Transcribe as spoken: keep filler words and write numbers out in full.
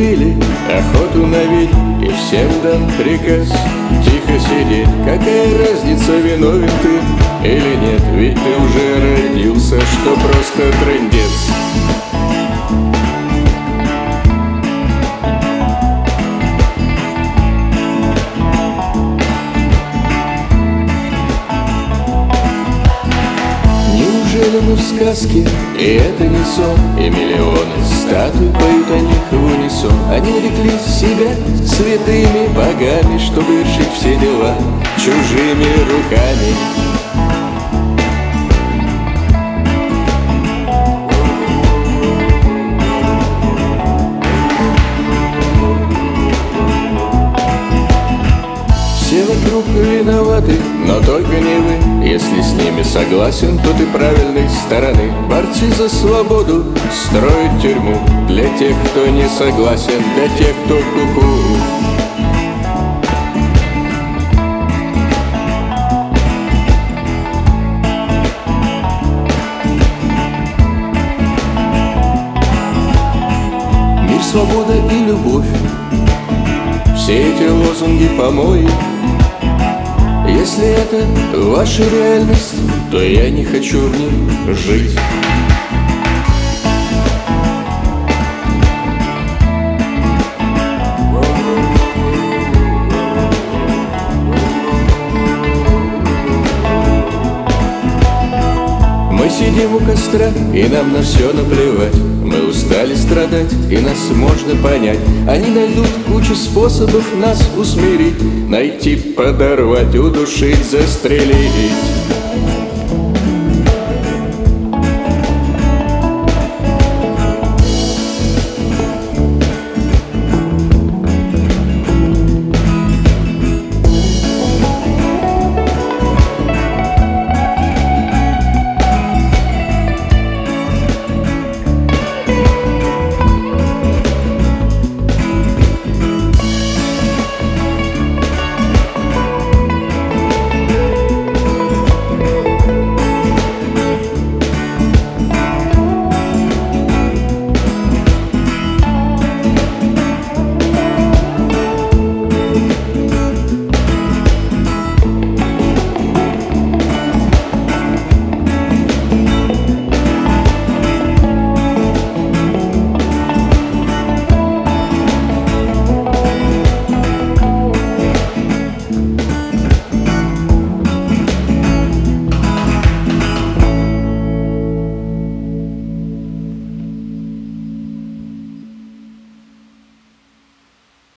объявили охоту на ведьм, и всем дан приказ тихо сидеть. Какая разница, виновен ты или нет? Ведь ты уже родился, что просто трындец. Неужели мы в сказке, и это не сон? И миллионы статуй поют о них в унисон. Они нарекли себя святыми богами, чтобы вершить все дела чужими руками. Все вокруг виноваты, но только не вы. Если с ними согласен, то ты правильной стороны. Борцы за свободу строят тюрьму для тех, кто не согласен, для тех, кто ку-ку. Мир, свобода и любовь, все эти лозунги помои. Если это ваша реальность, то я не хочу в ней жить. Мы сидим у костра, и нам на все наплевать. Мы устали страдать, и нас можно понять. Они найдут кучу способов нас усмирить, найти, подорвать, удушить, застрелить.